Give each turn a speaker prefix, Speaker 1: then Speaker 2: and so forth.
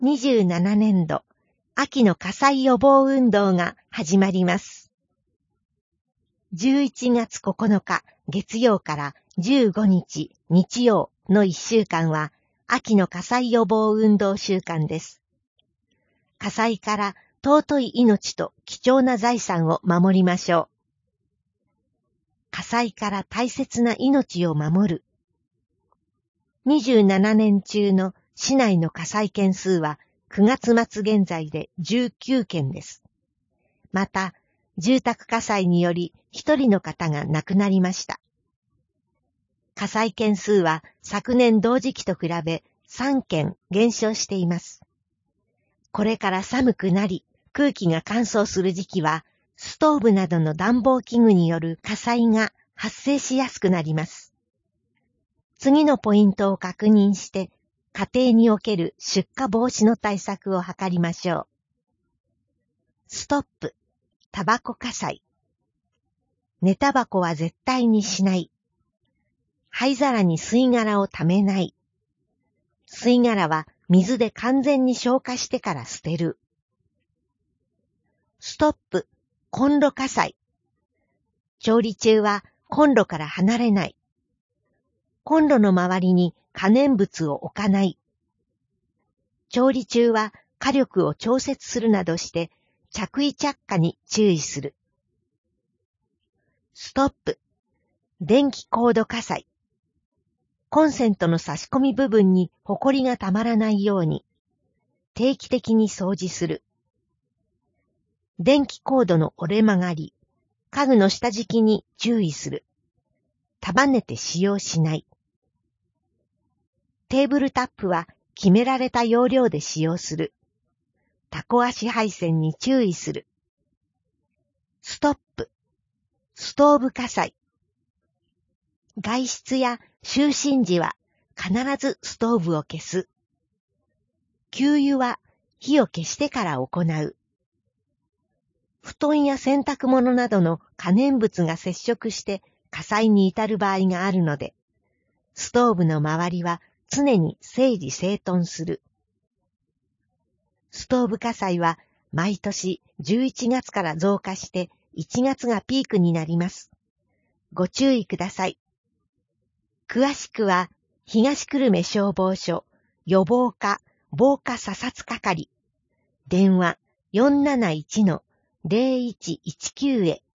Speaker 1: 2027年度秋の火災予防運動が始まります。11月9日月曜から15日日曜の1週間は秋の火災予防運動週間です。火災から尊い命と貴重な財産を守りましょう。火災から大切な命を守る。27年中の市内の火災件数は9月末現在で19件です。また、住宅火災により1人の方が亡くなりました。火災件数は昨年同時期と比べ3件減少しています。これから寒くなり、空気が乾燥する時期は、ストーブなどの暖房器具による火災が発生しやすくなります。次のポイントを確認して、家庭における出火防止の対策を図りましょう。ストップ、タバコ火災。寝タバコは絶対にしない。灰皿に吸い殻をためない。吸い殻は水で完全に消化してから捨てる。ストップ、コンロ火災。調理中はコンロから離れない。コンロの周りに可燃物を置かない。調理中は火力を調節するなどして着衣着火に注意する。ストップ、電気コード火災。コンセントの差し込み部分にホコリがたまらないように定期的に掃除する。電気コードの折れ曲がり、家具の下敷きに注意する。束ねて使用しない。テーブルタップは決められた容量で使用する。タコ足配線に注意する。ストップ、ストーブ火災。外出や就寝時は必ずストーブを消す。給油は火を消してから行う。布団や洗濯物などの可燃物が接触して火災に至る場合があるので、ストーブの周りは常に整理整頓する。ストーブ火災は毎年11月から増加して1月がピークになります。ご注意ください。詳しくは東久留米消防署予防課防火査察係電話 471-0119 へ